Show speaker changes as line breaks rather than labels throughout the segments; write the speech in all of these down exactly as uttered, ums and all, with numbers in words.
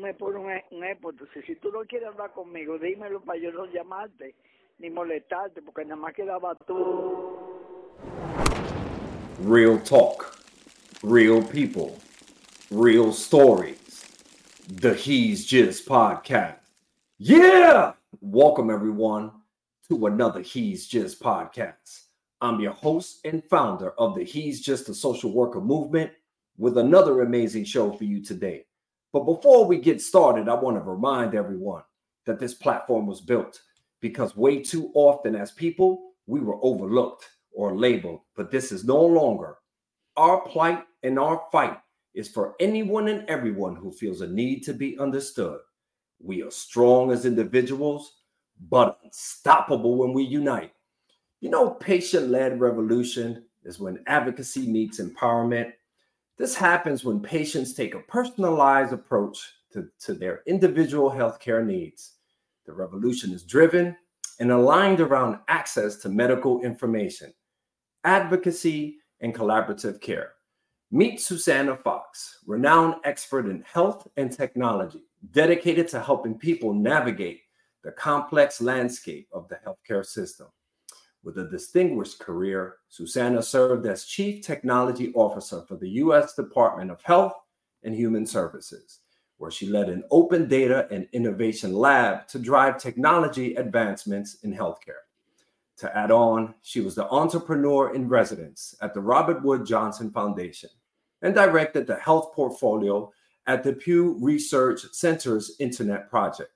me pones un, un epo. Entonces, si tú no quieres hablar conmigo, dímelo para yo no llamarte ni molestarte, porque nada más quedaba tú.
Real talk, real people, real stories. The He's Just podcast. Yeah! Welcome everyone to another He's Just podcast. I'm your host and founder of the He's Just a Social Worker movement with another amazing show for you today. But before we get started, I want to remind everyone that this platform was built because way too often as people, we were overlooked or labeled, but this is no longer. Our plight and our fight is for anyone and everyone who feels a need to be understood. We are strong as individuals, but unstoppable when we unite. You know, patient-led revolution is when advocacy meets empowerment. This happens when patients take a personalized approach to, to their individual healthcare needs. The revolution is driven and aligned around access to medical information, advocacy, and collaborative care. Meet Susanna Fox, renowned expert in health and technology, dedicated to helping people navigate the complex landscape of the healthcare system. With a distinguished career, Susanna served as Chief Technology Officer for the U S Department of Health and Human Services, where she led an open data and innovation lab to drive technology advancements in healthcare. To add on, she was the entrepreneur in residence at the Robert Wood Johnson Foundation and directed the health portfolio at the Pew Research Center's Internet Project.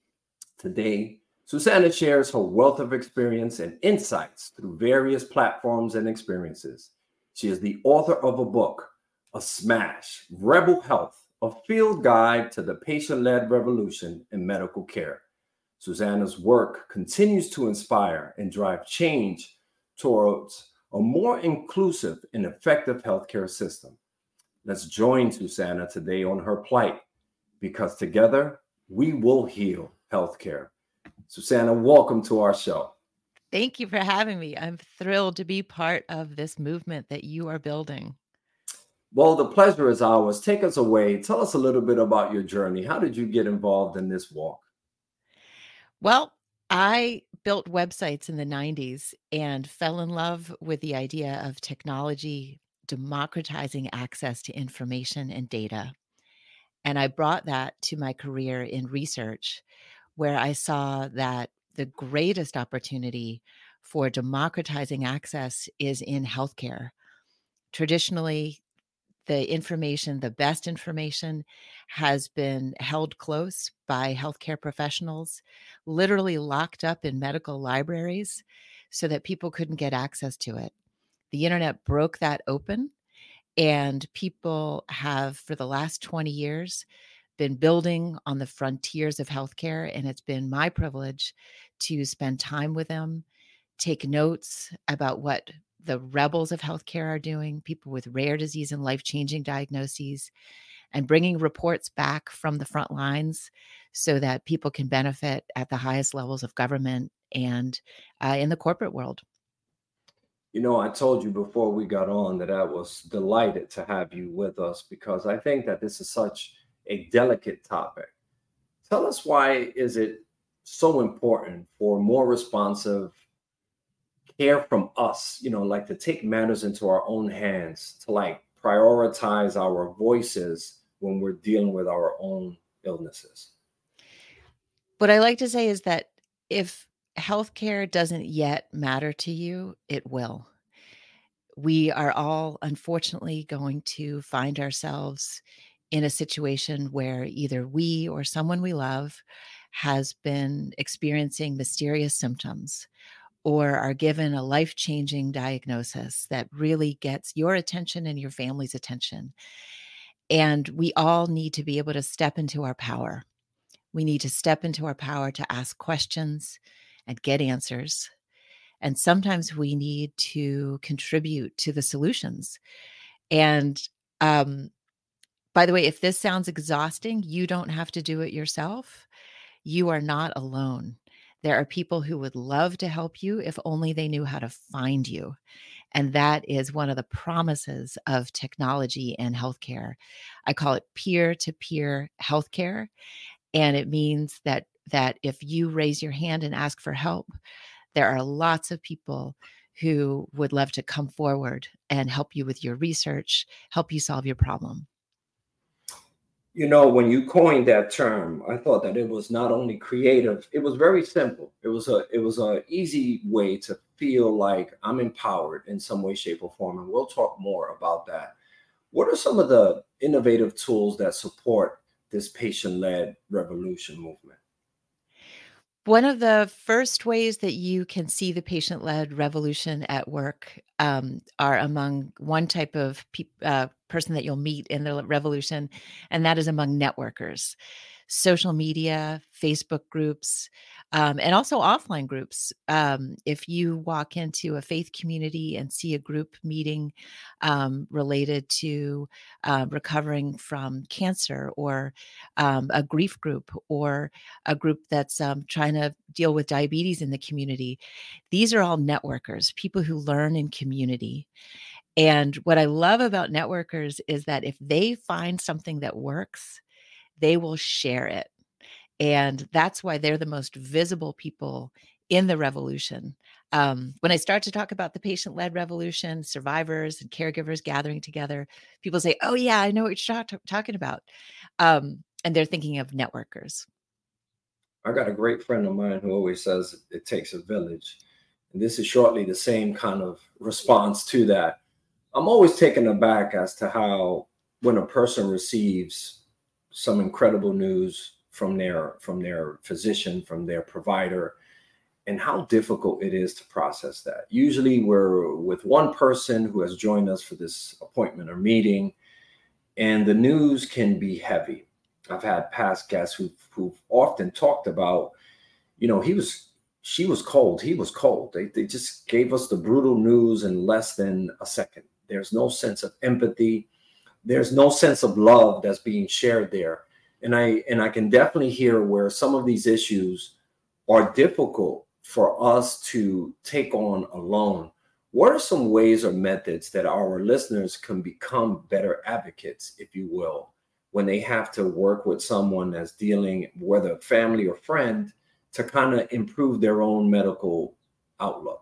Today, Susanna shares her wealth of experience and insights through various platforms and experiences. She is the author of a book, A Smash, Rebel Health, a field guide to the patient-led revolution in medical care. Susanna's work continues to inspire and drive change towards a more inclusive and effective healthcare system. Let's join Susanna today on her plight, because together we will heal healthcare. Susanna, welcome to our show.
Thank you for having me. I'm thrilled to be part of this movement that you are building.
Well, the pleasure is ours. Take us away. Tell us a little bit about your journey. How did you get involved in this walk?
Well, I built websites in the nineties and fell in love with the idea of technology democratizing access to information and data. And I brought that to my career in research, where I saw that the greatest opportunity for democratizing access is in healthcare. Traditionally, the information, the best information, has been held close by healthcare professionals, literally locked up in medical libraries so that people couldn't get access to it. The internet broke that open, and people have, for the last twenty years, been building on the frontiers of healthcare, and it's been my privilege to spend time with them, take notes about what the rebels of healthcare are doing, people with rare disease and life-changing diagnoses, and bringing reports back from the front lines so that people can benefit at the highest levels of government and uh, in the corporate world.
You know, I told you before we got on that I was delighted to have you with us because I think that this is such a delicate topic. Tell us, why is it so important for more responsive care from us, you know, like to take matters into our own hands, to like prioritize our voices when we're dealing with our own illnesses?
What I like to say is that if healthcare doesn't yet matter to you, it will. We are all, unfortunately, going to find ourselves in a situation where either we or someone we love has been experiencing mysterious symptoms or are given a life-changing diagnosis that really gets your attention and your family's attention. And we all need to be able to step into our power. We need to step into our power to ask questions and get answers. And sometimes we need to contribute to the solutions. And um, by the way, if this sounds exhausting, you don't have to do it yourself. You are not alone. There are people who would love to help you if only they knew how to find you. And that is one of the promises of technology and healthcare. I call it peer-to-peer healthcare. And it means that that if you raise your hand and ask for help, there are lots of people who would love to come forward and help you with your research, help you solve your problem.
You know, when you coined that term, I thought that it was not only creative, it was very simple. It was a it was a easy way to feel like I'm empowered in some way, shape, or form. And we'll talk more about that. What are some of the innovative tools that support this patient-led revolution movement?
One of the first ways that you can see the patient-led revolution at work um, are among one type of peop uh, person that you'll meet in the revolution, and that is among networkers. Social media, Facebook groups, um, and also offline groups. Um, if you walk into a faith community and see a group meeting um, related to uh, recovering from cancer, or um, a grief group, or a group that's um, trying to deal with diabetes in the community, these are all networkers, people who learn in community. And what I love about networkers is that if they find something that works, they will share it. And that's why they're the most visible people in the revolution. Um, when I start to talk about the patient-led revolution, survivors and caregivers gathering together, people say, "Oh yeah, I know what you're ta- talking about." Um, and they're thinking of networkers.
I got a great friend of mine who always says it takes a village. And this is shortly the same kind of response to that. I'm always taken aback as to how, when a person receives some incredible news from their from their physician, from their provider, and how difficult it is to process that. Usually we're with one person who has joined us for this appointment or meeting, and the news can be heavy. I've had past guests who've, who've often talked about, you know, he was, she was cold, he was cold. They, they just gave us the brutal news in less than a second. There's no sense of empathy. There's no sense of love that's being shared there. And I, and I can definitely hear where some of these issues are difficult for us to take on alone. What are some ways or methods that our listeners can become better advocates, if you will, when they have to work with someone that's dealing, whether family or friend, to kind of improve their own medical outlook?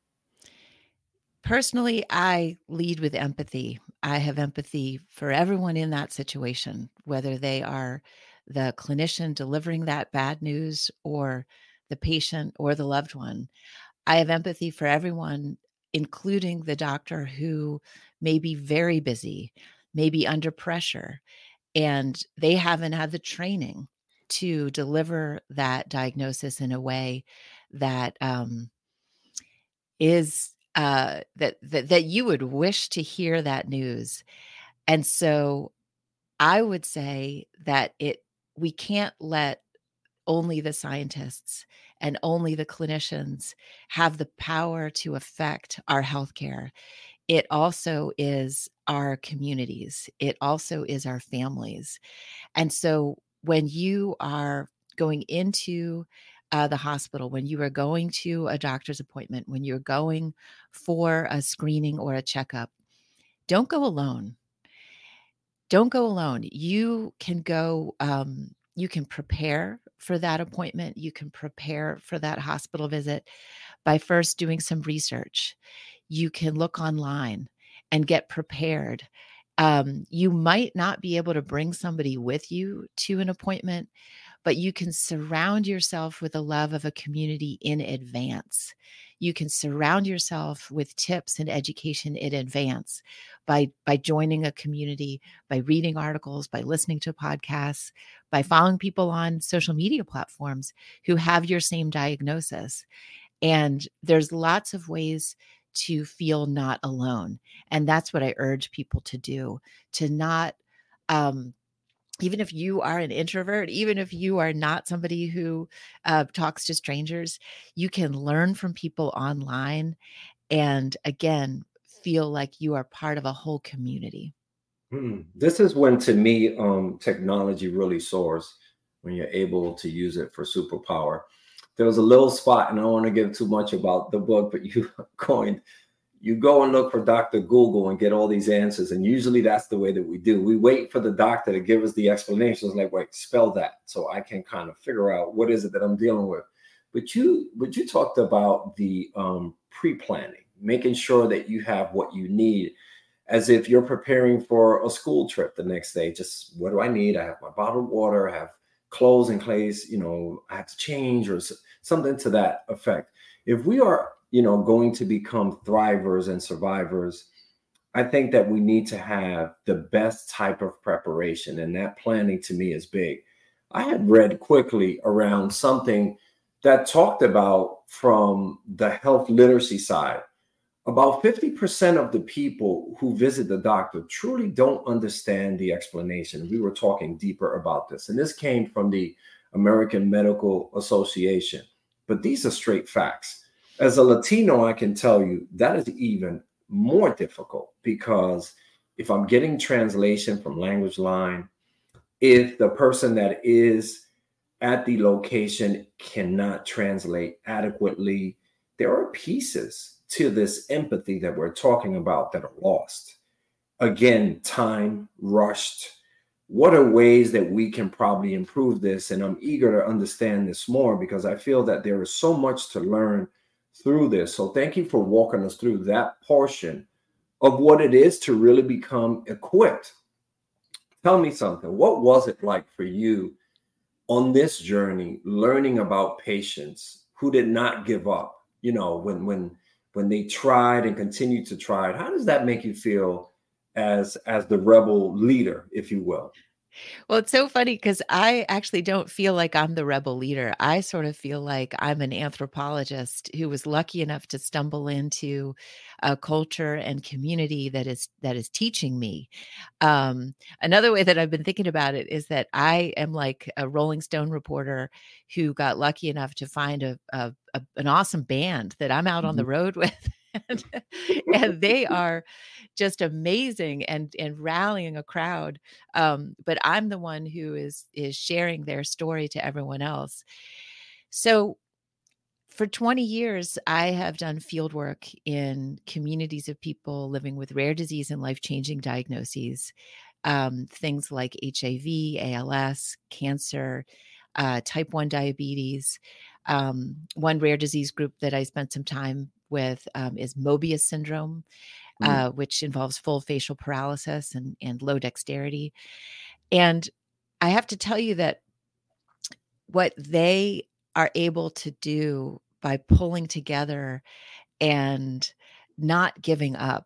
Personally, I lead with empathy. I have empathy for everyone in that situation, whether they are the clinician delivering that bad news, or the patient, or the loved one. I have empathy for everyone, including the doctor who may be very busy, may be under pressure, and they haven't had the training to deliver that diagnosis in a way that um, is uh, that, that that you would wish to hear that news. And so I would say that it we can't let only the scientists and only the clinicians have the power to affect our healthcare. It also is our communities. It also is our families. And so when you are going into uh, the hospital, when you are going to a doctor's appointment, when you're going for a screening or a checkup, don't go alone. Don't go alone. You can go, um, you can prepare for that appointment. You can prepare for that hospital visit by first doing some research. You can look online and get prepared. Um, you might not be able to bring somebody with you to an appointment, but you can surround yourself with the love of a community in advance. You can surround yourself with tips and education in advance by, by joining a community, by reading articles, by listening to podcasts, by following people on social media platforms who have your same diagnosis. And there's lots of ways to feel not alone. And that's what I urge people to do, to not, um, even if you are an introvert, even if you are not somebody who uh, talks to strangers, you can learn from people online and, again, feel like you are part of a whole community.
Hmm. This is when, to me, um, technology really soars, when you're able to use it for superpower. There was a little spot, and I don't want to give too much about the book, but you coined, You go and look for Doctor Google and get all these answers. And usually that's the way that we do. We wait for the doctor to give us the explanations, like, wait, spell that, so I can kind of figure out what is it that I'm dealing with. But you, but you talked about the um, pre-planning, making sure that you have what you need, as if you're preparing for a school trip the next day. Just, what do I need? I have my bottled water, I have clothes in case, you know, I have to change, or something to that effect. If we are, you know, going to become thrivers and survivors, I think that we need to have the best type of preparation, and that planning to me is big. I had read quickly around something that talked about, from the health literacy side, about fifty percent of the people who visit the doctor truly don't understand the explanation. We were talking deeper about this, and this came from the American Medical Association. But these are straight facts. As a Latino, I can tell you that is even more difficult, because if I'm getting translation from Language Line, if the person that is at the location cannot translate adequately, there are pieces to this empathy that we're talking about that are lost. Again, time, rushed. What are ways that we can probably improve this? And I'm eager to understand this more, because I feel that there is so much to learn through this. So thank you for walking us through that portion of what it is to really become equipped. Tell me something. What was it like for you on this journey, learning about patients who did not give up? You know, when when when they tried and continued to try it, how does that make you feel as as the rebel leader, if you will?
Well, it's so funny because I actually don't feel like I'm the rebel leader. I sort of feel like I'm an anthropologist who was lucky enough to stumble into a culture and community that is that is teaching me. Um, another way that I've been thinking about it is that I am like a Rolling Stone reporter who got lucky enough to find a, a, a an awesome band that I'm out on the
Mhm.
road with. And, and they are just amazing and and rallying a crowd, um, but I'm the one who is is sharing their story to everyone else. So for twenty years, I have done field work in communities of people living with rare disease and life-changing diagnoses, um, things like H I V, A L S, cancer, uh, type one diabetes. Um, one rare disease group that I spent some time with um, is Mobius syndrome,
Mm.
uh, which involves full facial paralysis and, and low dexterity. And I have to tell you that what they are able to do by pulling together and not giving up,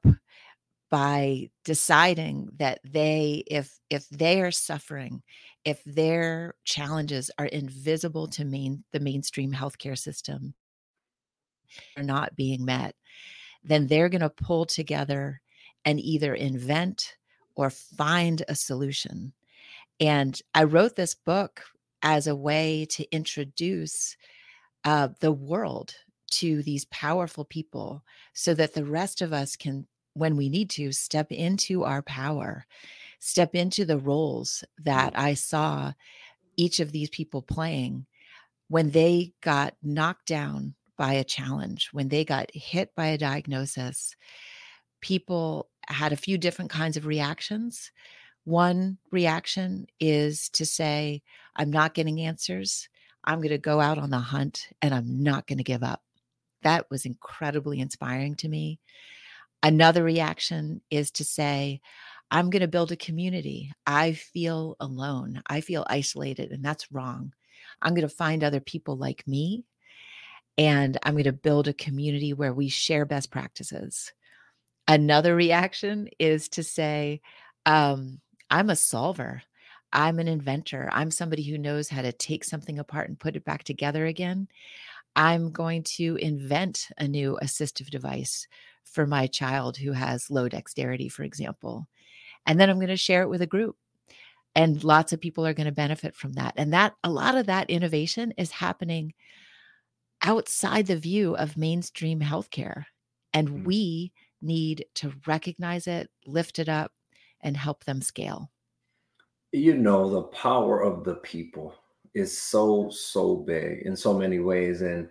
by deciding that they if if they are suffering, if their challenges are invisible to main the mainstream healthcare system, are not being met, then they're going to pull together and either invent or find a solution. And I wrote this book as a way to introduce uh, the world to these powerful people, so that the rest of us can, when we need to, step into our power, step into the roles that I saw each of these people playing when they got knocked down by a challenge, when they got hit by a diagnosis. People had a few different kinds of reactions. One reaction is to say, I'm not getting answers. I'm going to go out on the hunt and I'm not going to give up. That was incredibly inspiring to me. Another reaction is to say, I'm going to build a community. I feel alone. I feel isolated, and that's wrong. I'm going to find other people like me, and I'm going to build a community where we share best practices. Another reaction is to say, um, I'm a solver. I'm an inventor. I'm somebody who knows how to take something apart and put it back together again. I'm going to invent a new assistive device for my child who has low dexterity, for example. And then I'm going to share it with a group. And lots of people are going to benefit from that. And that a lot of that innovation is happening outside the view of mainstream healthcare. And
Mm.
we need to recognize it, lift it up, and help them scale.
You know, the power of the people is so, so big in so many ways. And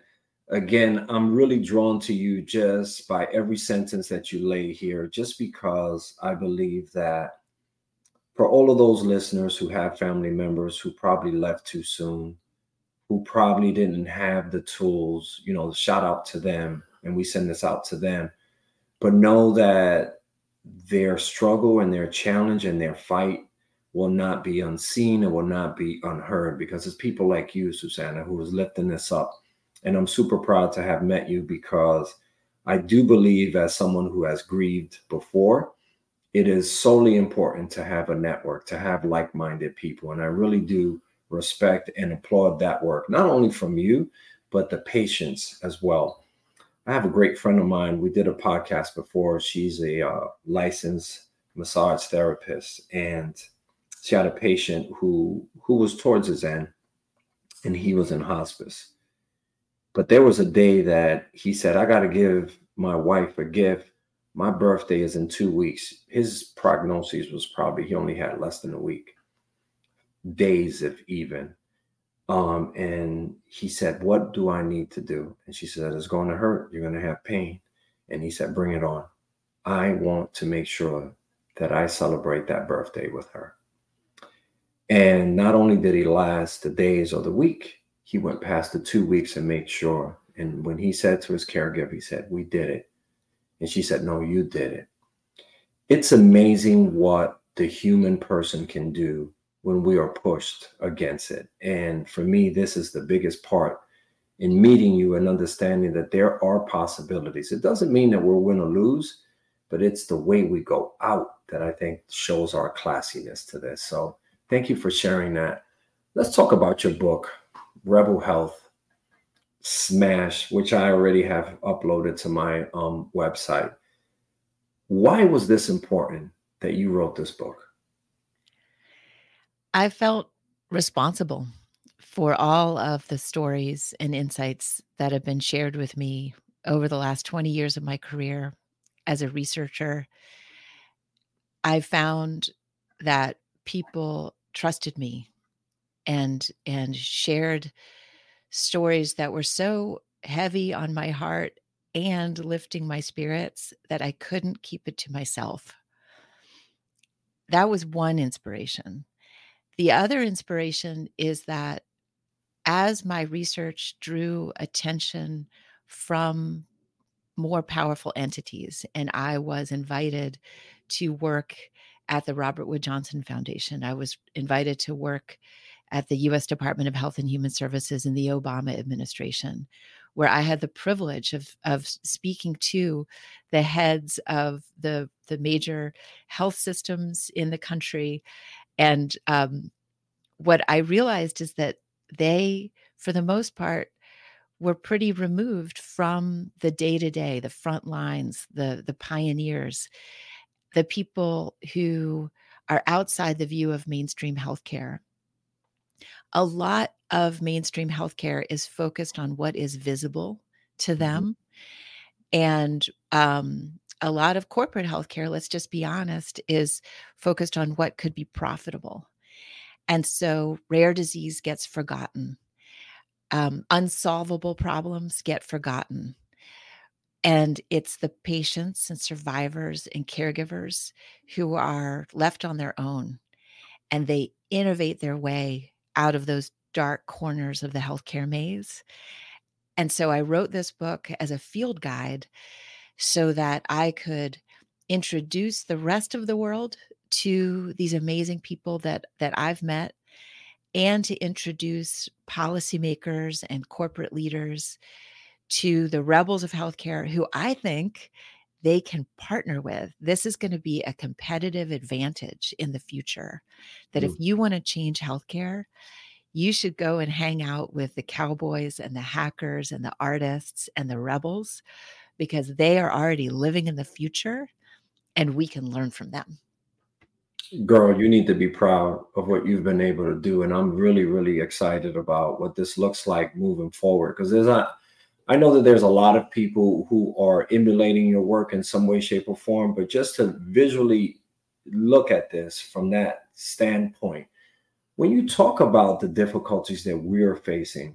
Again, I'm really drawn to you just by every sentence that you lay here, just because I believe that for all of those listeners who have family members who probably left too soon, who probably didn't have the tools, you know, shout out to them. And we send this out to them, but know that their struggle and their challenge and their fight will not be unseen and will not be unheard, because it's people like you, Susanna, who is lifting this up. And I'm super proud to have met you, because I do believe, as someone who has grieved before, it is solely important to have a network, to have like-minded people. And I really do respect and applaud that work, not only from you, but the patients as well. I have a great friend of mine. We did a podcast before. She's a uh, licensed massage therapist, and she had a patient who who was towards his end, and he was in hospice. But there was a day that he said, I got to give my wife a gift. My birthday is in two weeks. His prognosis was probably he only had less than a week, days if even. Um, and he said, what do I need to do? And she said, it's going to hurt. You're going to have pain. And he said, bring it on. I want to make sure that I celebrate that birthday with her. And not only did he last the days or the week, he went past the two weeks and made sure. And when he said to his caregiver, he said, we did it. And she said, no, you did it. It's amazing what the human person can do when we are pushed against it. And for me, this is the biggest part in meeting you and understanding that there are possibilities. It doesn't mean that we're win or lose, but it's the way we go out that I think shows our classiness to this. So thank you for sharing that. Let's talk about your book, Rebel Health Smash, which I already have uploaded to my um, website. Why was this important that you wrote this book?
I felt responsible for all of the stories and insights that have been shared with me over the last twenty years of my career as a researcher. I found that people trusted me and and shared stories that were so heavy on my heart and lifting my spirits that I couldn't keep it to myself. That was one inspiration. The other inspiration is that as my research drew attention from more powerful entities, and I was invited to work at the Robert Wood Johnson Foundation, I was invited to work at the U S Department of Health and Human Services in the Obama administration, where I had the privilege of, of speaking to the heads of the, the major health systems in the country. And um, what I realized is that they, for the most part, were pretty removed from the day-to-day, the front lines, the, the pioneers, the people who are outside the view of mainstream healthcare. A lot of mainstream healthcare is focused on what is visible to them. Mm-hmm. And um, a lot of corporate healthcare, let's just be honest, is focused on what could be profitable. And so rare disease gets forgotten. Um, unsolvable problems get forgotten. And it's the patients and survivors and caregivers who are left on their own, and they innovate their way out of those dark corners of the healthcare maze. And so I wrote this book as a field guide so that I could introduce the rest of the world to these amazing people that, that I've met, and to introduce policymakers and corporate leaders to the rebels of healthcare who I think they can partner with. This is going to be a competitive advantage in the future, that mm. if you want to change healthcare, you should go and hang out with the cowboys and the hackers and the artists and the rebels, because they are already living in the future and we can learn from them.
Girl, you need to be proud of what you've been able to do. And I'm really, really excited about what this looks like moving forward. Because there's not, I know that there's a lot of people who are emulating your work in some way, shape, or form, but just to visually look at this from that standpoint, when you talk about the difficulties that we're facing,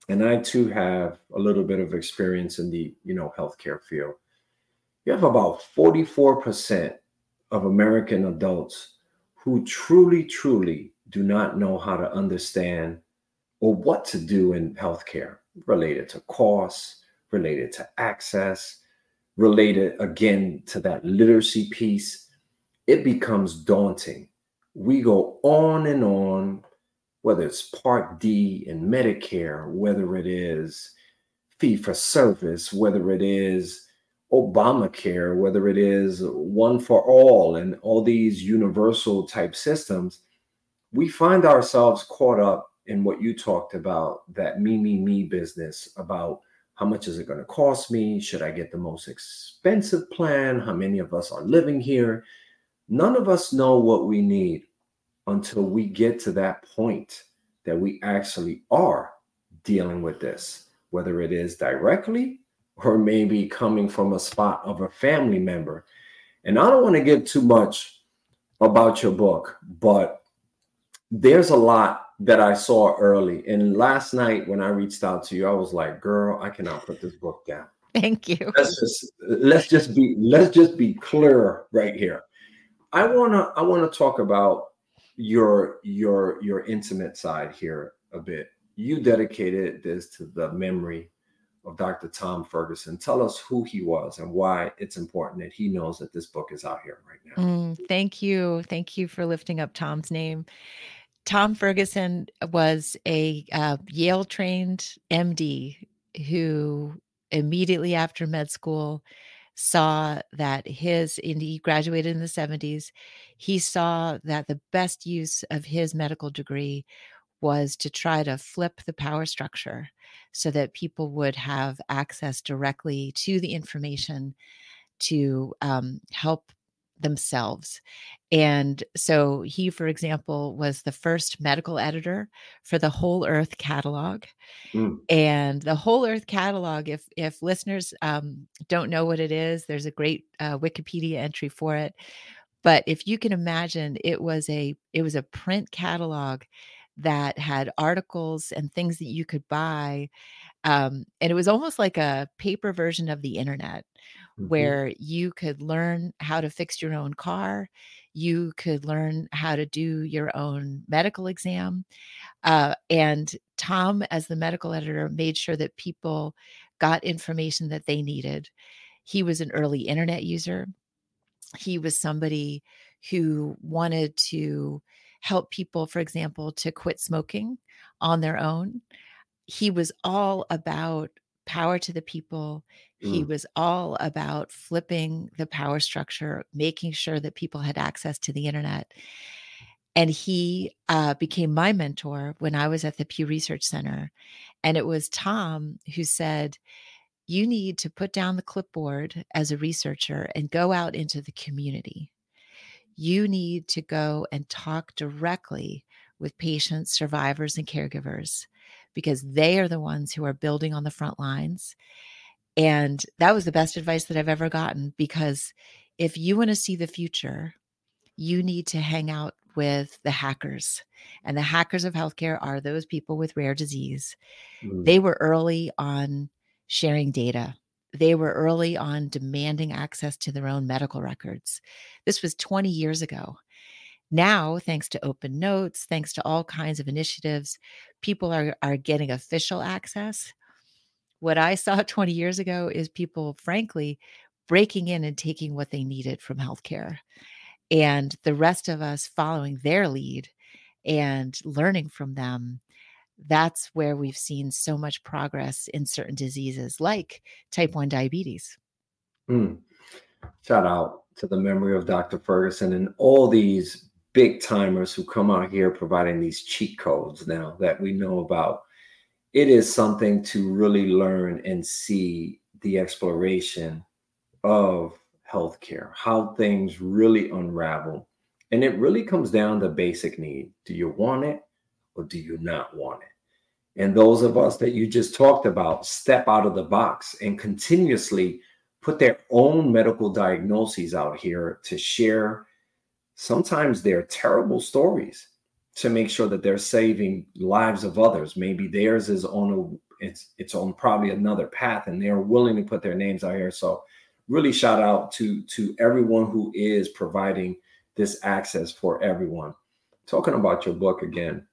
and I too have a little bit of experience in the, you know, healthcare field. You have about forty-four percent of American adults who truly, truly do not know how to understand or what to do in healthcare related to costs, related to access, related again to that literacy piece. It becomes daunting. We go on and on, whether it's Part D and Medicare, whether it is fee for service, whether it is Obamacare, whether it is one for all, and all these universal type systems, we find ourselves caught up in what you talked about, that me, me, me business about how much is it going to cost me? Should I get the most expensive plan? How many of us are living here? None of us know what we need until we get to that point that we actually are dealing with this, whether it is directly or maybe coming from a spot of a family member. And I don't want to give too much about your book, but there's a lot that I saw early. And last night when I reached out to you, I was like, girl, I cannot put this book down.
Thank you.
Let's just let's just be let's just be clear right here. I wanna I wanna talk about your your your intimate side here a bit. You dedicated this to the memory of Doctor Tom Ferguson. Tell us who he was and why it's important that he knows that this book is out here right now.
Mm, thank you. Thank you for lifting up Tom's name. Tom Ferguson was a uh, Yale-trained M D who immediately after med school saw that his, and he graduated in the seventies, he saw that the best use of his medical degree was to try to flip the power structure so that people would have access directly to the information to um, help themselves. And so he, for example, was the first medical editor for the Whole Earth Catalog.
Mm.
And the Whole Earth Catalog, if if listeners um, don't know what it is, there's a great uh, Wikipedia entry for it. But if you can imagine, it was a it was a print catalog that had articles and things that you could buy. Um, and it was almost like a paper version of the internet,
Mhm.
where you could learn how to fix your own car. You could learn how to do your own medical exam. Uh, and Tom, as the medical editor, made sure that people got information that they needed. He was an early internet user. He was somebody who wanted to help people, for example, to quit smoking on their own. He was all about power to the people. He
Mm.
was all about flipping the power structure, making sure that people had access to the internet. And he uh, became my mentor when I was at the Pew Research Center. And it was Tom who said, you need to put down the clipboard as a researcher and go out into the community. You need to go and talk directly with patients, survivors, and caregivers, because they are the ones who are building on the front lines. And that was the best advice that I've ever gotten, because if you want to see the future, you need to hang out with the hackers. And the hackers of healthcare are those people with rare disease.
Mm.
They were early on sharing data. They were early on demanding access to their own medical records. This was twenty years ago. Now, thanks to open notes, thanks to all kinds of initiatives, people are, are getting official access. What I saw twenty years ago is people, frankly, breaking in and taking what they needed from healthcare, and the rest of us following their lead and learning from them. That's where we've seen so much progress in certain diseases like type one diabetes.
Mm. Shout out to the memory of Doctor Ferguson and all these big timers who come out here providing these cheat codes now that we know about. It is something to really learn and see the exploration of healthcare, how things really unravel. And it really comes down to basic need. Do you want it or do you not want it? And those of us that you just talked about step out of the box and continuously put their own medical diagnoses out here to share. Sometimes they're terrible stories to make sure that they're saving lives of others. Maybe theirs is on a it's it's on probably another path, and they're willing to put their names out here. So really shout out to to everyone who is providing this access for everyone. Talking about your book again,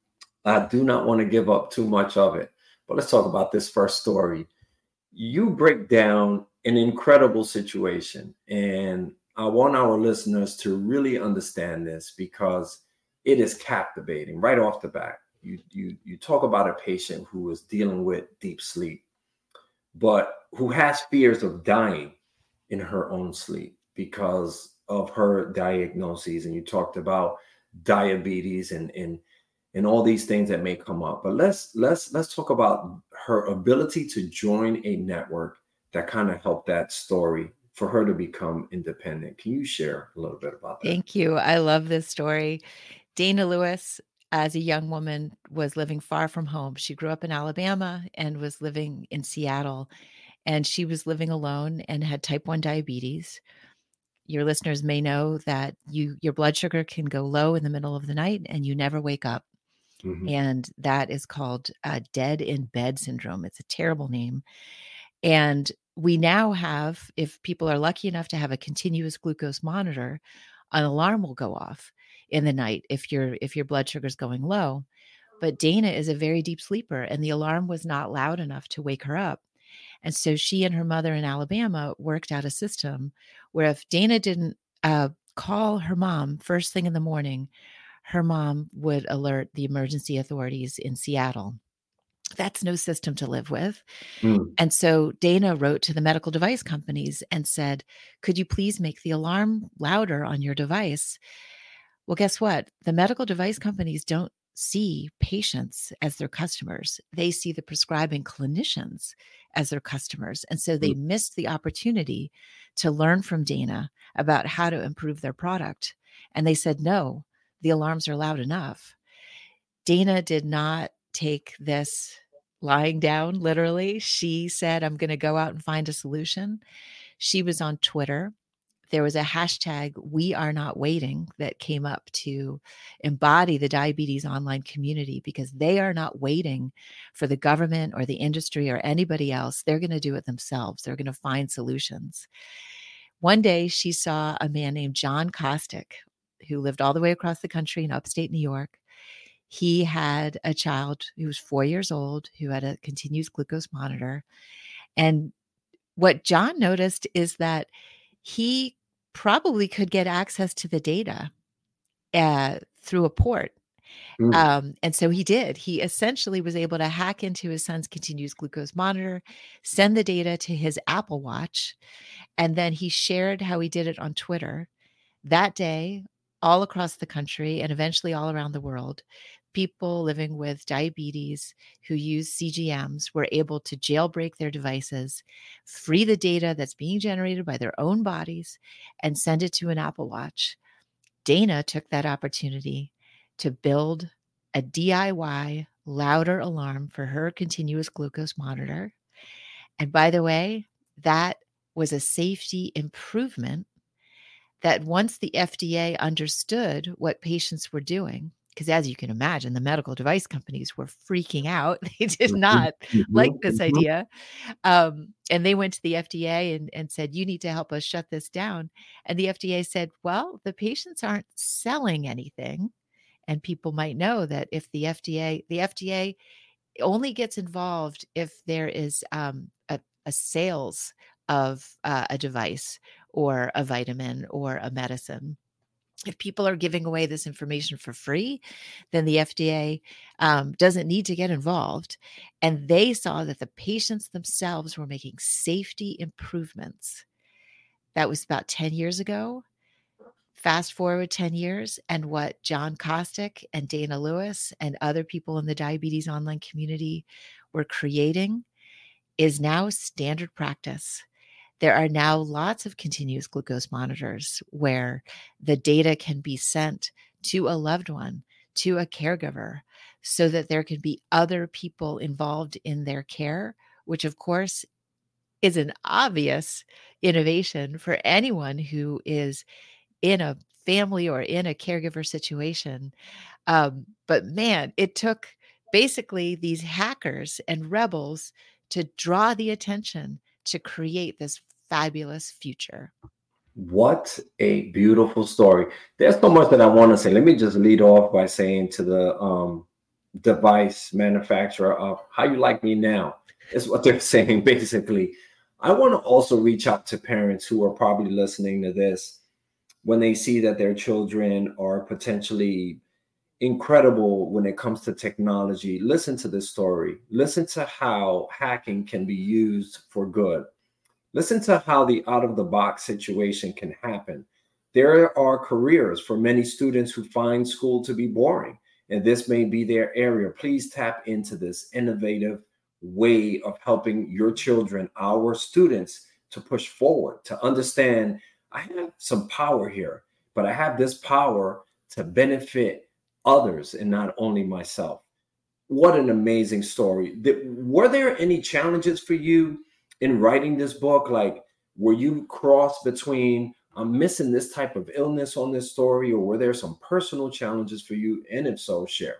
I do not want to give up too much of it, but let's talk about this first story. You break down an incredible situation, and I want our listeners to really understand this because it is captivating right off the bat. You, you, you talk about a patient who is dealing with deep sleep, but who has fears of dying in her own sleep because of her diagnoses. And you talked about diabetes and, and, and all these things that may come up. But let's let's let's talk about her ability to join a network that kind of helped that story for her to become independent. Can you share a little bit about that?
Thank you. I love this story. Dana Lewis, as a young woman, was living far from home. She grew up in Alabama and was living in Seattle, and she was living alone and had type one diabetes. Your listeners may know that you your blood sugar can go low in the middle of the night and you never wake up. Mm-hmm. And that is called uh, dead in bed syndrome. It's a terrible name. And we now have, if people are lucky enough to have a continuous glucose monitor, an alarm will go off in the night if your if your blood sugar is going low. But Dana is a very deep sleeper, and the alarm was not loud enough to wake her up. And so she and her mother in Alabama worked out a system where if Dana didn't uh, call her mom first thing in the morning, her mom would alert the emergency authorities in Seattle. That's no system to live with. Mm. And so Dana wrote to the medical device companies and said, could you please make the alarm louder on your device? Well, guess what? The medical device companies don't see patients as their customers. They see the prescribing clinicians as their customers. And so they mm. missed the opportunity to learn from Dana about how to improve their product. And they said, no, the alarms are loud enough. Dana did not take this lying down, literally. She said, I'm going to go out and find a solution. She was on Twitter. There was a hashtag, we are not waiting, that came up to embody the diabetes online community because they are not waiting for the government or the industry or anybody else. They're going to do it themselves. They're going to find solutions. One day she saw a man named John Kostick, who lived all the way across the country in upstate New York. He had a child who was four years old who had a continuous glucose monitor. And what John noticed is that he probably could get access to the data uh, through a port. Mm. Um, and so he did. He essentially was able to hack into his son's continuous glucose monitor, send the data to his Apple Watch, and then he shared how he did it on Twitter. That day, all across the country and eventually all around the world, people living with diabetes who use C G Ms were able to jailbreak their devices, free the data that's being generated by their own bodies, and send it to an Apple Watch. Dana took that opportunity to build a D I Y louder alarm for her continuous glucose monitor. And by the way, that was a safety improvement that once the F D A understood what patients were doing, because as you can imagine, the medical device companies were freaking out. They did not mm-hmm. like this mm-hmm. idea. Um, and they went to the F D A and, and said, you need to help us shut this down. And the F D A said, well, the patients aren't selling anything. And people might know that if the F D A, the F D A only gets involved if there is um, a, a sales of uh, a device or a vitamin or a medicine. If people are giving away this information for free, then the F D A um, doesn't need to get involved. And they saw that the patients themselves were making safety improvements. That was about ten years ago. Fast forward ten years, and what John Kostick and Dana Lewis and other people in the diabetes online community were creating is now standard practice. There are now lots of continuous glucose monitors where the data can be sent to a loved one, to a caregiver, so that there can be other people involved in their care, which of course is an obvious innovation for anyone who is in a family or in a caregiver situation. Um, but man, it took basically these hackers and rebels to draw the attention to create this fabulous future.
What a beautiful story. There's so much that I want to say. Let me just lead off by saying to the um, device manufacturer of how you like me now is what they're saying. Basically, I want to also reach out to parents who are probably listening to this when they see that their children are potentially incredible when it comes to technology. Listen to this story. Listen to how hacking can be used for good. Listen to how the out of the box situation can happen. There are careers for many students who find school to be boring, and this may be their area. Please tap into this innovative way of helping your children, our students, to push forward, to understand I have some power here, but I have this power to benefit others and not only myself. What an amazing story. Were there any challenges for you in writing this book? Like, were you crossed between I'm missing this type of illness on this story, or were there some personal challenges for you? And if so, share.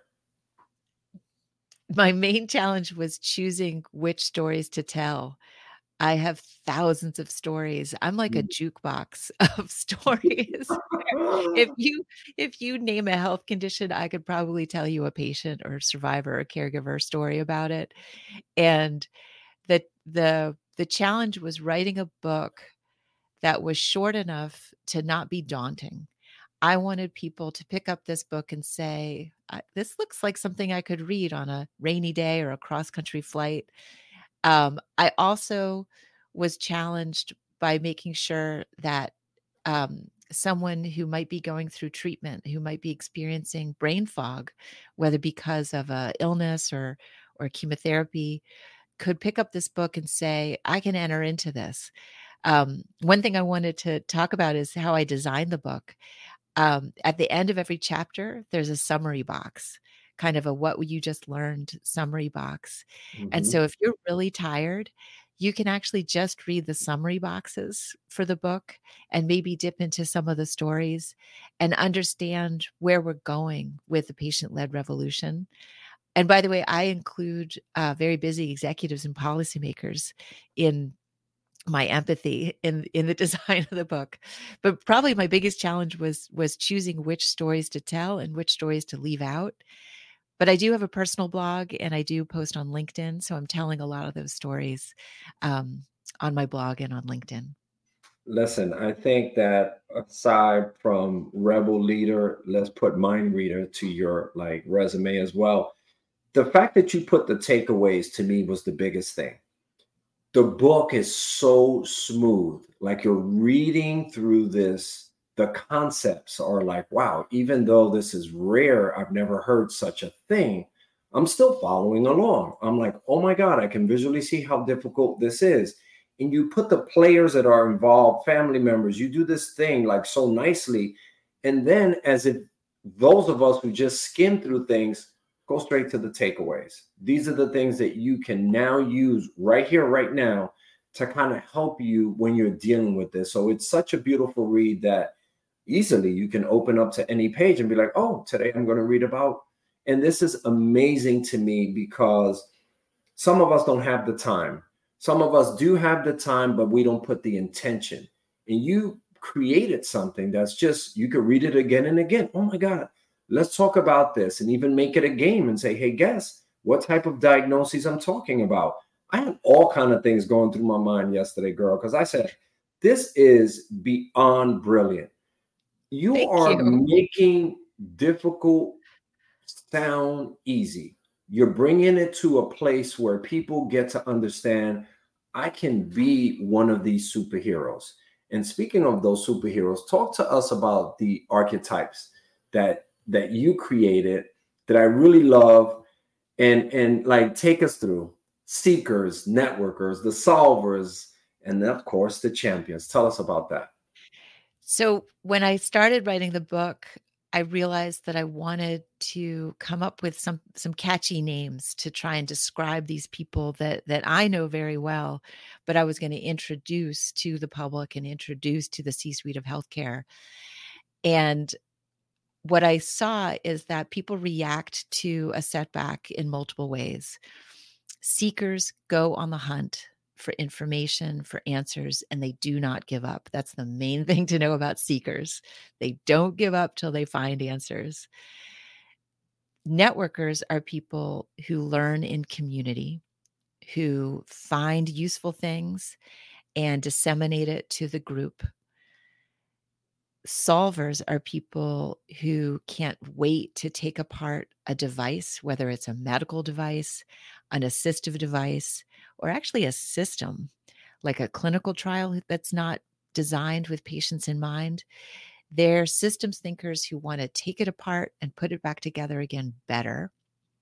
My main challenge was choosing which stories to tell. I have thousands of stories. I'm like a jukebox of stories. If you if you name a health condition, I could probably tell you a patient or survivor or caregiver story about it. And the the the challenge was writing a book that was short enough to not be daunting. I wanted people to pick up this book and say, "I- this looks like something I could read on a rainy day or a cross-country flight." Um, I also was challenged by making sure that um, someone who might be going through treatment, who might be experiencing brain fog, whether because of a illness or or chemotherapy, could pick up this book and say, "I can enter into this." Um, one thing I wanted to talk about is how I designed the book. Um, at the end of every chapter, there's a summary box, kind of a what you just learned summary box. And
Mhm.
so if you're really tired, you can actually just read the summary boxes for the book and maybe dip into some of the stories and understand where we're going with the patient-led revolution. And by the way, I include uh, very busy executives and policymakers in my empathy in in the design of the book. But probably my biggest challenge was was choosing which stories to tell and which stories to leave out. But I do have a personal blog and I do post on LinkedIn, so I'm telling a lot of those stories um, on my blog and on LinkedIn.
Listen, I think that aside from rebel leader, let's put mind reader to your like resume as well. The fact that you put the takeaways to me was the biggest thing. The book is so smooth. Like you're reading through this, the concepts are like, wow, even though this is rare, I've never heard such a thing. I'm still following along. I'm like, oh my God, I can visually see how difficult this is. And you put the players that are involved, family members, you do this thing like so nicely. And then, as if those of us who just skim through things, go straight to the takeaways. These are the things that you can now use right here, right now, to kind of help you when you're dealing with this. So it's such a beautiful read that easily you can open up to any page and be like, oh, today I'm going to read about. And this is amazing to me because some of us don't have the time. Some of us do have the time, but we don't put the intention. And you created something that's just, you could read it again and again. Oh my God, let's talk about this, and even make it a game and say, hey, guess what type of diagnoses I'm talking about. I had all kind of things going through my mind yesterday, girl, because I said, this is beyond brilliant. You
Thank
are
you.
making difficult sound easy. You're bringing it to a place where people get to understand I can be one of these superheroes. And speaking of those superheroes, talk to us about the archetypes that that you created that I really love, and and like take us through seekers, networkers, the solvers, and of course the champions. Tell us about that.
So when I started writing the book, I realized that I wanted to come up with some some catchy names to try and describe these people that that I know very well, but I was going to introduce to the public and introduce to the C-suite of healthcare. And what I saw is that people react to a setback in multiple ways. Seekers go on the hunt for information, for answers, and they do not give up. That's the main thing to know about seekers. They don't give up till they find answers. Networkers are people who learn in community, who find useful things and disseminate it to the group. Solvers are people who can't wait to take apart a device, whether it's a medical device, an assistive device, or actually a system, like a clinical trial that's not designed with patients in mind. They're systems thinkers who want to take it apart and put it back together again better.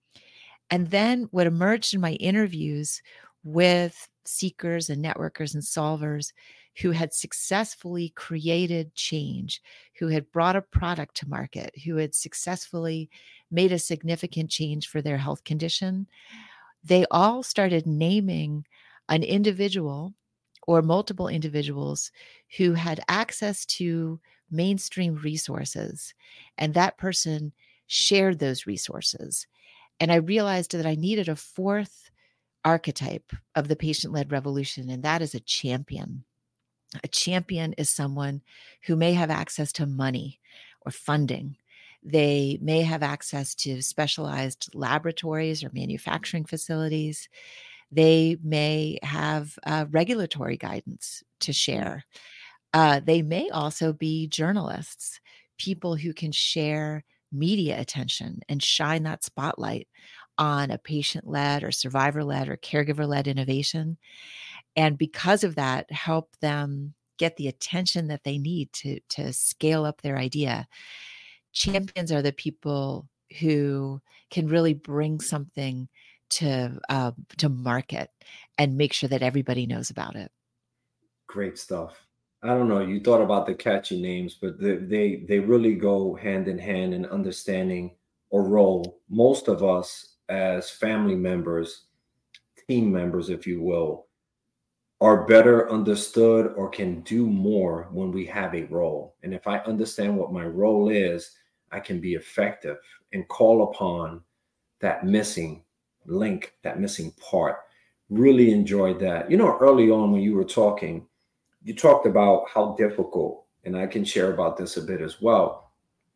And then what emerged in my interviews with seekers and networkers and solvers who had successfully created change, who had brought a product to market, who had successfully made a significant change for their health condition, they all started naming an individual or multiple individuals who had access to mainstream resources. And that person shared those resources. And I realized that I needed a fourth archetype of the patient-led revolution, and that is a champion. A champion is someone who may have access to money or funding. They may have access to specialized laboratories or manufacturing facilities. They may have uh, regulatory guidance to share. Uh, they may also be journalists, people who can share media attention and shine that spotlight on a patient-led or survivor-led or caregiver-led innovation. And because of that, help them get the attention that they need to, to scale up their idea. Champions are the people who can really bring something to uh, to market and make sure that everybody knows about it.
Great stuff. I don't know, you thought about the catchy names, but they, they they really go hand in hand in understanding a role. Most of us as family members, team members, if you will, are better understood or can do more when we have a role. And if I understand what my role is, I can be effective and call upon that missing link, that missing part. Really enjoyed that. You know, early on when you were talking, you talked about how difficult, and I can share about this a bit as well,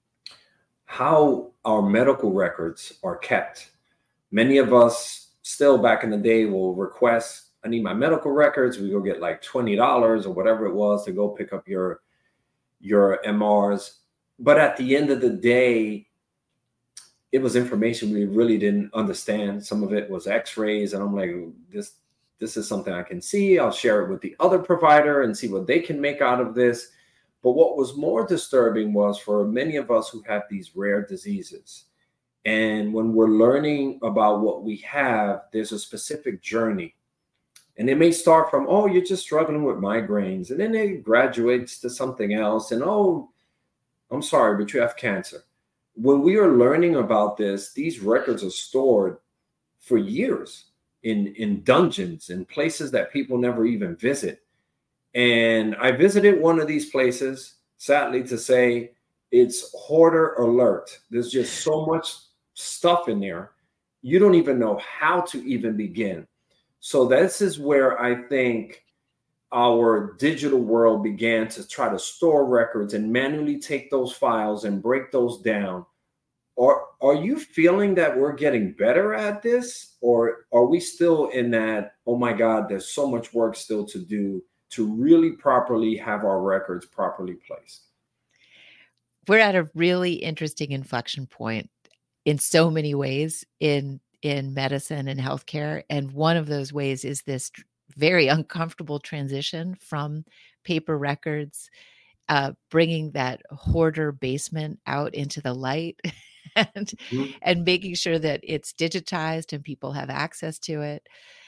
how our medical records are kept. Many of us still back in the day will request, I need my medical records. We go get like twenty dollars or whatever it was to go pick up your, your M Rs. But at the end of the day, it was information we really didn't understand. Some of it was x-rays. And I'm like, this, this is something I can see. I'll share it with the other provider and see what they can make out of this. But what was more disturbing was for many of us who have these rare diseases. And when we're learning about what we have, there's a specific journey. And it may start from, oh, you're just struggling with migraines. And then it graduates to something else. And, oh, I'm sorry, but you have cancer. When we are learning about this, these records are stored for years in, in dungeons, in places that people never even visit. And I visited one of these places, sadly to say, it's hoarder alert. There's just so much stuff in there. You don't even know how to even begin. So this is where I think our digital world began to try to store records and manually take those files and break those down. Or are you feeling that we're getting better at this? Or are we still in that, oh my God, there's so much work still to do to really properly have our records properly placed?
We're at a really interesting inflection point in so many ways in in medicine and healthcare. And one of those ways is this very uncomfortable transition from paper records, uh, bringing that hoarder basement out into the light and, mm-hmm. and making sure that it's digitized and people have access to it.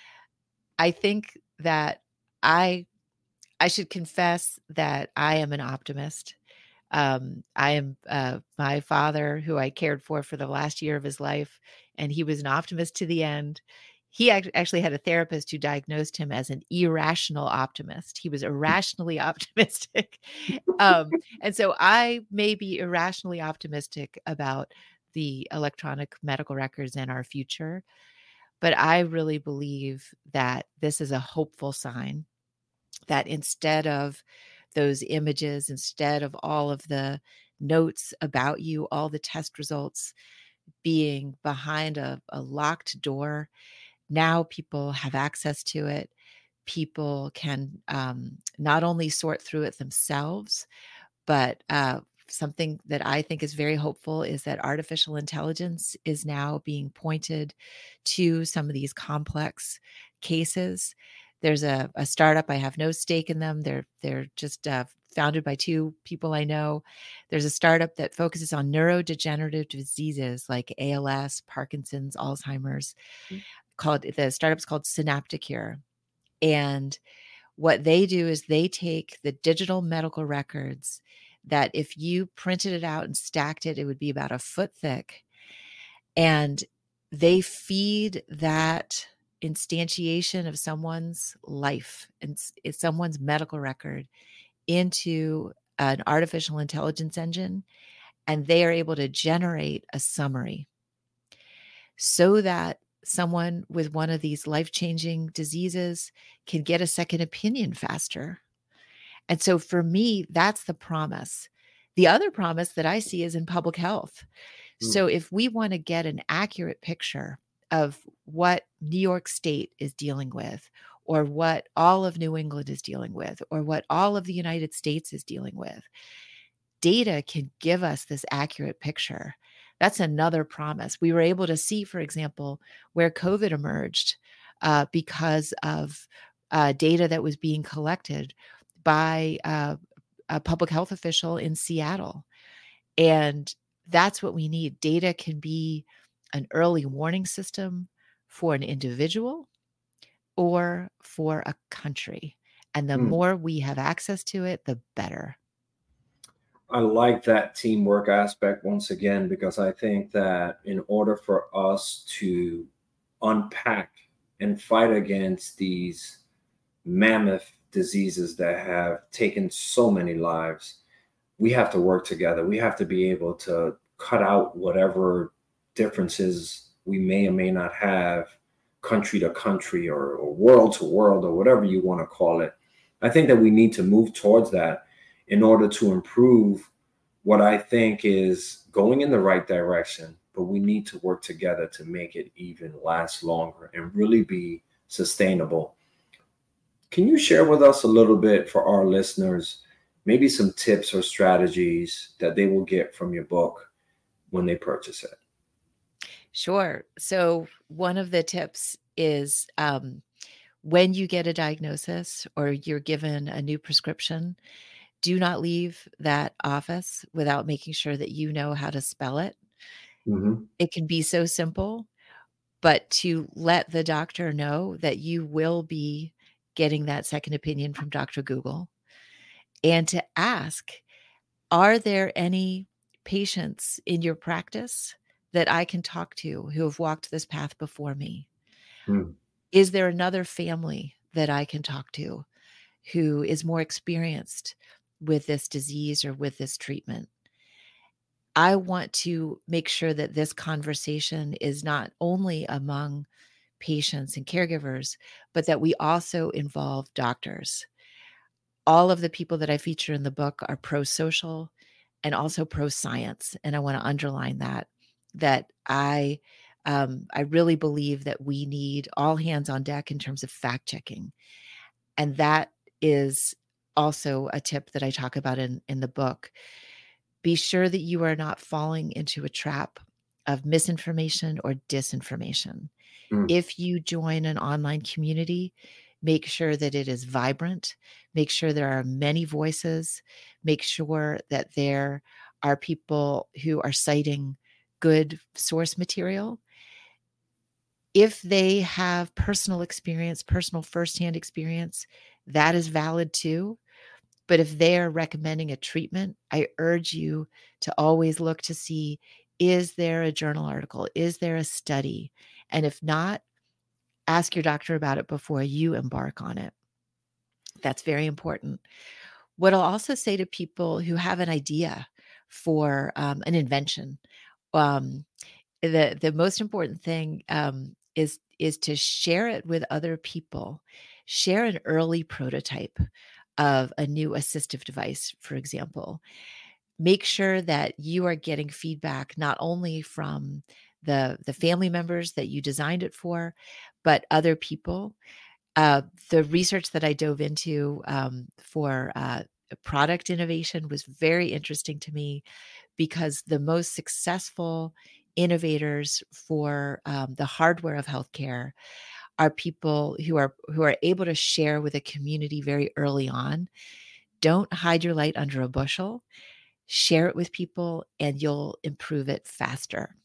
I think that I, I should confess that I am an optimist. Um, I am uh, my father, who I cared for for the last year of his life, and he was an optimist to the end. he act- actually had a therapist who diagnosed him as an irrational optimist. He was irrationally optimistic. um, and so I may be irrationally optimistic about the electronic medical records and our future, but I really believe that this is a hopeful sign that instead of those images, instead of all of the notes about you, all the test results being behind a, a locked door, now people have access to it. People can um, not only sort through it themselves, but uh, something that I think is very hopeful is that artificial intelligence is now being pointed to some of these complex cases. There's a, a startup. I have no stake in them. They're they're just uh, founded by two people I know. There's a startup that focuses on neurodegenerative diseases like A L S, Parkinson's, Alzheimer's. Called the startup's called Synapticure, and what they do is they take the digital medical records that if you printed it out and stacked it, it would be about a foot thick. And they feed that instantiation of someone's life and it's someone's medical record into an artificial intelligence engine, and they are able to generate a summary so that someone with one of these life-changing diseases can get a second opinion faster. And so for me, that's the promise. The other promise that I see is in public health. Mm. So if we want to get an accurate picture of what New York State is dealing with, or what all of New England is dealing with, or what all of the United States is dealing with, data can give us this accurate picture. That's another promise. We were able to see, for example, where COVID emerged uh, because of uh, data that was being collected by uh, a public health official in Seattle. And that's what we need. Data can be an early warning system for an individual or for a country. And the mm. more we have access to it, the better.
I like that teamwork aspect once again, because I think that in order for us to unpack and fight against these mammoth diseases that have taken so many lives, we have to work together. We have to be able to cut out whatever differences we may or may not have country to country or, or world to world or whatever you want to call it. I think that we need to move towards that in order to improve what I think is going in the right direction, but we need to work together to make it even last longer and really be sustainable. Can you share with us a little bit for our listeners, maybe some tips or strategies that they will get from your book when they purchase it?
Sure. So one of the tips is um, when you get a diagnosis or you're given a new prescription, do not leave that office without making sure that you know how to spell it. Mm-hmm. It can be so simple, but to let the doctor know that you will be getting that second opinion from Doctor Google, and to ask, are there any patients in your practice that I can talk to who have walked this path before me? Mm. Is there another family that I can talk to who is more experienced with this disease or with this treatment? I want to make sure that this conversation is not only among patients and caregivers, but that we also involve doctors. All of the people that I feature in the book are pro-social and also pro-science. And I want to underline that, that I, um, I really believe that we need all hands on deck in terms of fact checking. And that is also a tip that I talk about in, in the book. Be sure that you are not falling into a trap of misinformation or disinformation. Mm. If you join an online community, make sure that it is vibrant. Make sure there are many voices. Make sure that there are people who are citing good source material. If they have personal experience, personal firsthand experience, that is valid too. But if they are recommending a treatment, I urge you to always look to see, is there a journal article? Is there a study? And if not, ask your doctor about it before you embark on it. That's very important. What I'll also say to people who have an idea for um, an invention, um, the the most important thing um, is is to share it with other people. Share an early prototype of a new assistive device, for example. Make sure that you are getting feedback not only from the the family members that you designed it for, but other people. Uh, the research that I dove into um, for uh, product innovation was very interesting to me because the most successful innovators for um, the hardware of healthcare are people who are who are able to share with a community very early on. Don't hide your light under a bushel. Share it with people, and you'll improve it faster.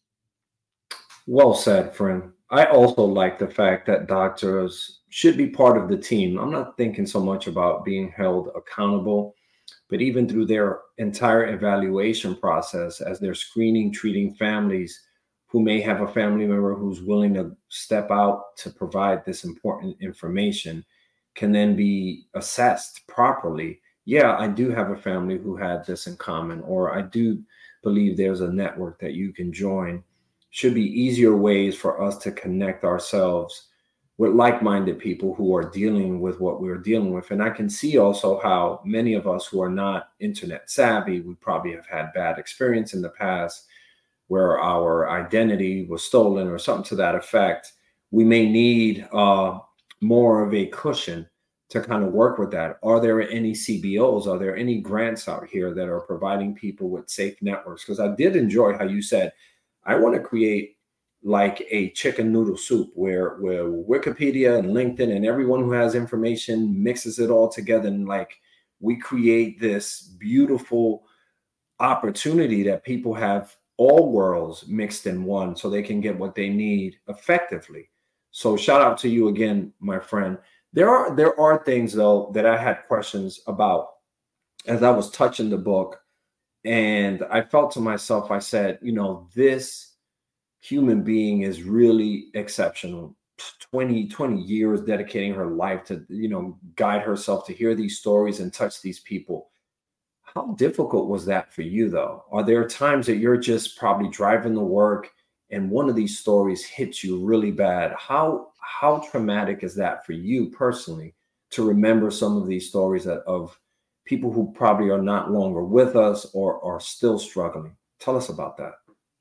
Well said, friend. I also like the fact that doctors should be part of the team. I'm not thinking so much about being held accountable, but even through their entire evaluation process, as they're screening, treating families who may have a family member who's willing to step out to provide this important information, can then be assessed properly. Yeah, I do have a family who had this in common, or I do believe there's a network that you can join. Should be easier ways for us to connect ourselves with like-minded people who are dealing with what we're dealing with. And I can see also how many of us who are not internet savvy, we probably have had bad experience in the past where our identity was stolen or something to that effect. We may need uh, more of a cushion to kind of work with that. Are there any C B Os? Are there any grants out here that are providing people with safe networks? Because I did enjoy how you said, I want to create like a chicken noodle soup where where Wikipedia and LinkedIn and everyone who has information mixes it all together, and like we create this beautiful opportunity that people have all worlds mixed in one so they can get what they need effectively. So shout out to you again, my friend. There are there are things though that I had questions about as I was touching the book, and I felt to myself, I said, you know, this human being is really exceptional. twenty, twenty years dedicating her life to, you know, guide herself to hear these stories and touch these people. How difficult was that for you, though? Are there times that you're just probably driving to work and one of these stories hits you really bad? How how traumatic is that for you personally to remember some of these stories that, of people who probably are not longer with us or are still struggling? Tell us about that.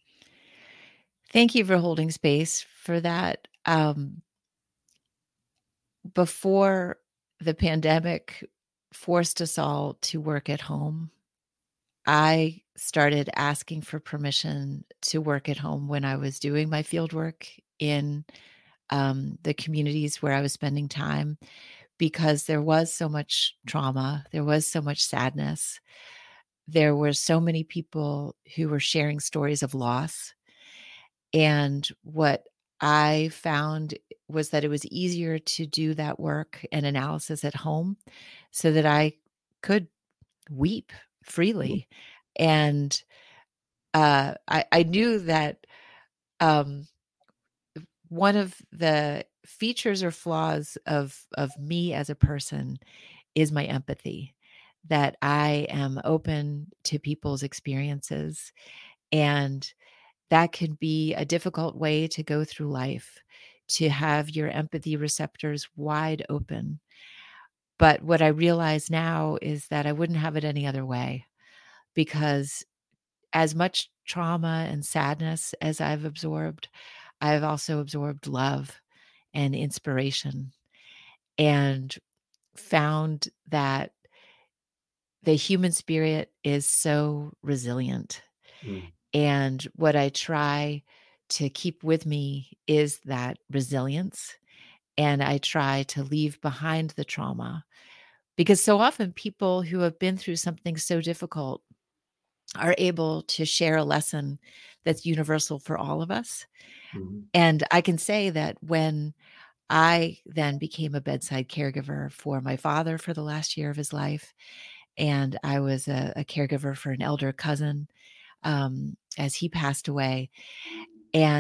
Thank you for holding space for that. Um, before the pandemic forced us all to work at home, I started asking for permission to work at home when I was doing my field work in um, the communities where I was spending time, because there was so much trauma, there was so much sadness. There were so many people who were sharing stories of loss. And what I found was that it was easier to do that work and analysis at home so that I could weep freely. And uh, I, I knew that um, one of the features or flaws of of me as a person is my empathy, that I am open to people's experiences. And that can be a difficult way to go through life, to have your empathy receptors wide open. But what I realize now is that I wouldn't have it any other way, because as much trauma and sadness as I've absorbed, I've also absorbed love and inspiration, and found that the human spirit is so resilient.
Mm.
And what I try to keep with me is that resilience. And I try to leave behind the trauma, because so often people who have been through something so difficult are able to share a lesson that's universal for all of us.
Mhm.
And I can say that when I then became a bedside caregiver for my father for the last year of his life, and I was a, a caregiver for an elder cousin um, as he passed away. And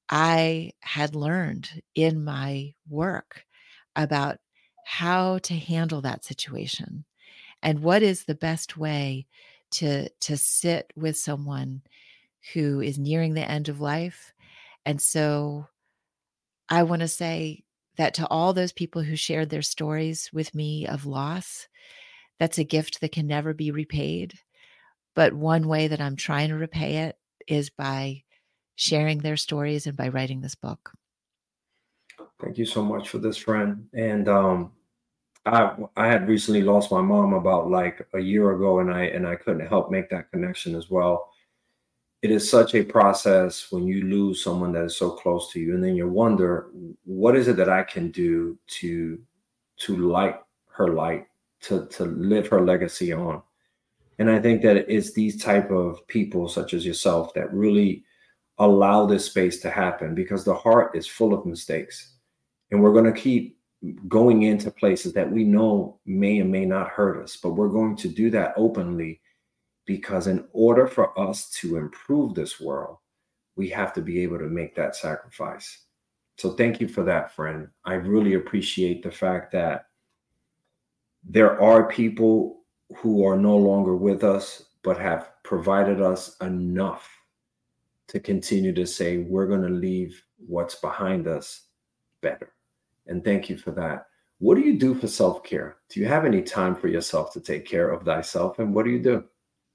I had learned in my work about how to handle that situation and what is the best way to to sit with someone who is nearing the end of life. And so I want to say that to all those people who shared their stories with me of loss, that's a gift that can never be repaid. But one way that I'm trying to repay it is by sharing their stories and by writing this book.
Thank you so much for this, friend. And um, I I had recently lost my mom about like a year ago, and I and I couldn't help make that connection as well. It is such a process when you lose someone that is so close to you, and then you wonder, what is it that I can do to to light her light, to to live her legacy on. And I think that it's these type of people such as yourself that really allow this space to happen, because the heart is full of mistakes, and we're going to keep going into places that we know may and may not hurt us, but we're going to do that openly, because in order for us to improve this world, we have to be able to make that sacrifice. So thank you for that, friend. I really appreciate the fact that there are people who are no longer with us, but have provided us enough to continue to say, we're going to leave what's behind us better. And thank you for that. What do you do for self-care? Do you have any time for yourself to take care of thyself? And what do you do?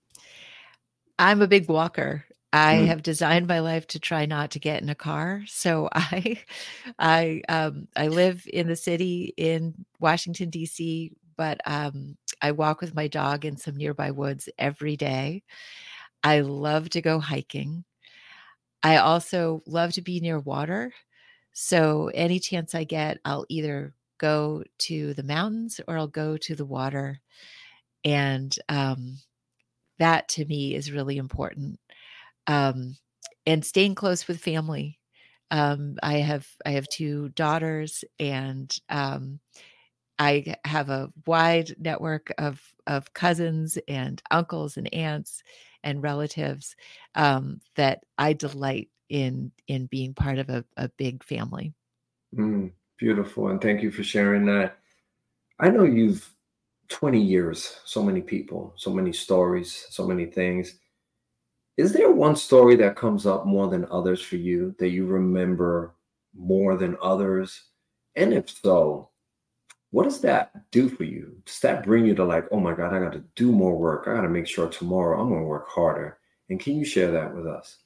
I'm a big walker. I
Mm.
have designed my life to try not to get in a car. So I, I, um, I live in the city in Washington, D C, but um, I walk with my dog in some nearby woods every day. I love to go hiking. I also love to be near water. So any chance I get, I'll either go to the mountains or I'll go to the water. And um, that to me is really important. Um, and staying close with family. Um, I have I have two daughters, and um, I have a wide network of of cousins and uncles and aunts and relatives um, that I delight in in being part of a, a big family.
Mm, beautiful. And thank you for sharing that. I know you've twenty years, so many people, so many stories, so many things. Is there one story that comes up more than others for you, that you remember more than others? And if so, what does that do for you? Does that bring you to like, oh my God, I got to do more work. I got to make sure tomorrow I'm going to work harder. And can you share that with us?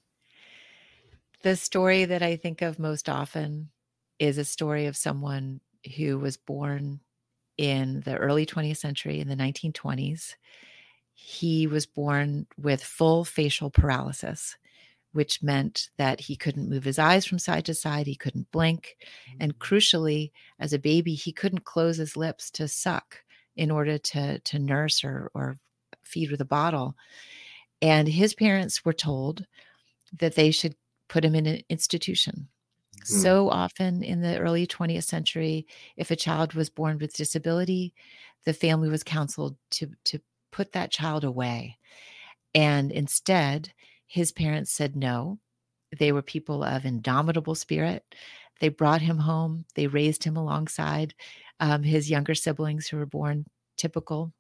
The story that I think of most often is a story of someone who was born in the early twentieth century, in the nineteen twenties. He was born with full facial paralysis, which meant that he couldn't move his eyes from side to side. He couldn't blink. And crucially, as a baby, he couldn't close his lips to suck in order to, to nurse or, or feed with a bottle. And his parents were told that they should put him in an institution.
Mm.
So often in the early twentieth century, if a child was born with disability, the family was counseled to, to put that child away. And instead, his parents said no. They were people of indomitable spirit. They brought him home. They raised him alongside um, his younger siblings who were born typical.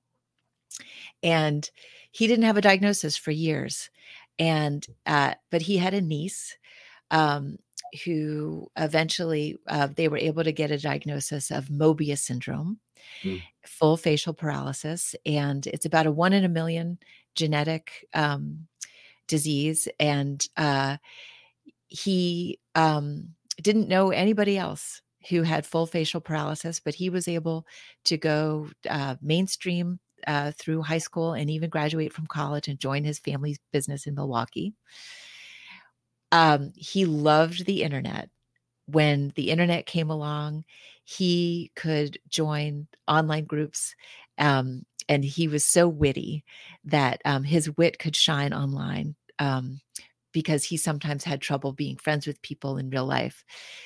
And he didn't have a diagnosis for years. And uh, but he had a niece um, who eventually uh, they were able to get a diagnosis of Mobius syndrome,
Mm.
full facial paralysis, and it's about a one in a million genetic um, disease. And uh, he um, didn't know anybody else who had full facial paralysis, but he was able to go uh, mainstream uh, through high school and even graduate from college and join his family's business in Milwaukee. Um, he loved the internet. When the internet came along, he could join online groups. Um, and he was so witty that um, his wit could shine online um, because he sometimes had trouble being friends with people in real life.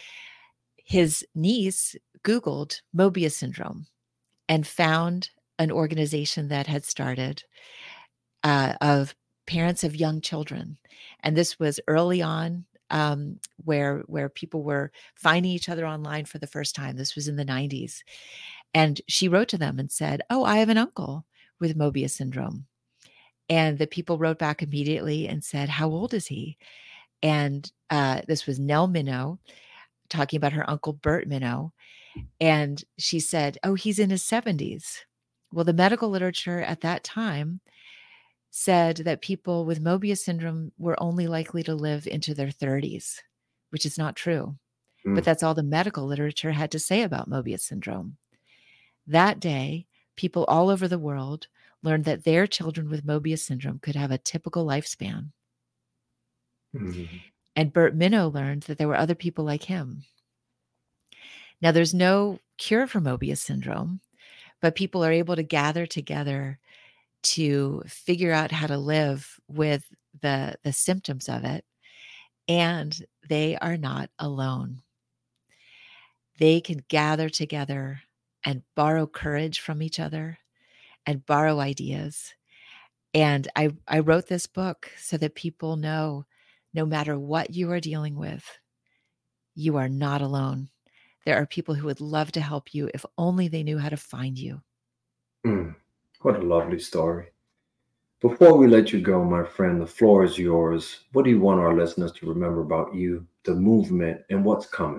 His niece Googled Mobius syndrome and found an organization that had started uh, of parents of young children. And this was early on um, where where people were finding each other online for the first time. This was in the nineties. And she wrote to them and said, "Oh, I have an uncle with Mobius syndrome." And the people wrote back immediately and said, "How old is he?" And uh, this was Nell Minow talking about her uncle Bert Minow. And she said, "Oh, he's in his seventies. Well, the medical literature at that time said that people with Mobius syndrome were only likely to live into their thirties, which is not true. Mm. But that's all the medical literature had to say about Mobius syndrome. That day, people all over the world learned that their children with Mobius syndrome could have a typical lifespan. Mm-hmm. And Bert Minow learned that there were other people like him. Now, there's no cure for Mobius syndrome, but people are able to gather together to figure out how to live with the, the symptoms of it, and they are not alone. They can gather together and borrow courage from each other and borrow ideas. And I, I wrote this book so that people know, no matter what you are dealing with, you are not alone. There are people who would love to help you if only they knew how to find you.
Mm, what a lovely story. Before we let you go, my friend, the floor is yours. What do you want our listeners to remember about you, the movement, and what's coming?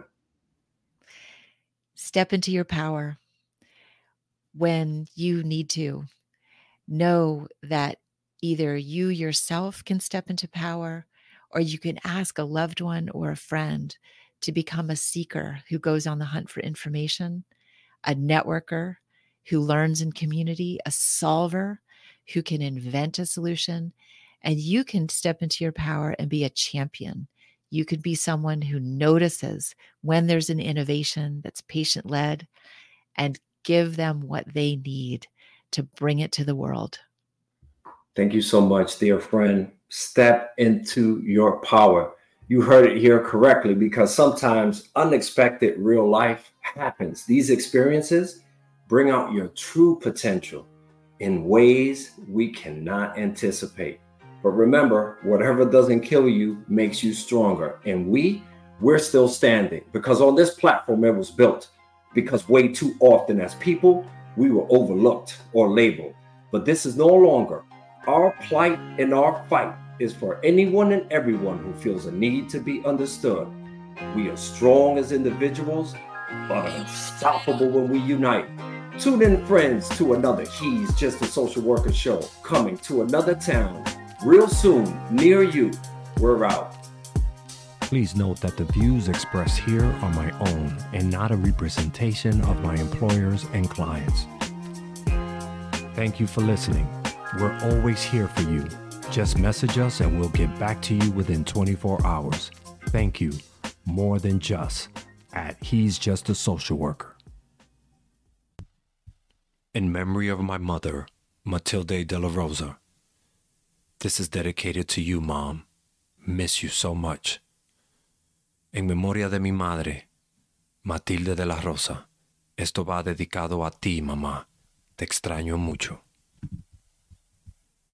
Step into your power when you need to. Know that either you yourself can step into power, or you can ask a loved one or a friend to become a seeker who goes on the hunt for information, a networker who learns in community, a solver who can invent a solution, and you can step into your power and be a champion. You could be someone who notices when there's an innovation that's patient-led and give them what they need to bring it to the world.
Thank you so much, dear friend. Step into your power. You heard it here correctly, because sometimes unexpected real life happens. These experiences bring out your true potential in ways we cannot anticipate. But remember, whatever doesn't kill you makes you stronger. And we, we're still standing, because on this platform it was built, because way too often as people, we were overlooked or labeled. But this is no longer. Our plight and our fight is for anyone and everyone who feels a need to be understood. We are strong as individuals, but unstoppable when we unite. Tune in, friends, to another He's Just a Social Worker show, coming to another town real soon near you. We're out.
Please note that the views expressed here are my own and not a representation of my employers and clients. Thank you for listening. We're always here for you. Just message us and we'll get back to you within twenty-four hours. Thank you. More than just at He's Just a Social Worker. In memory of my mother, Matilde de la Rosa. This is dedicated to you, Mom. Miss you so much. En memoria de mi madre, Matilde de la Rosa. Esto va dedicado a ti, mamá. Te extraño mucho.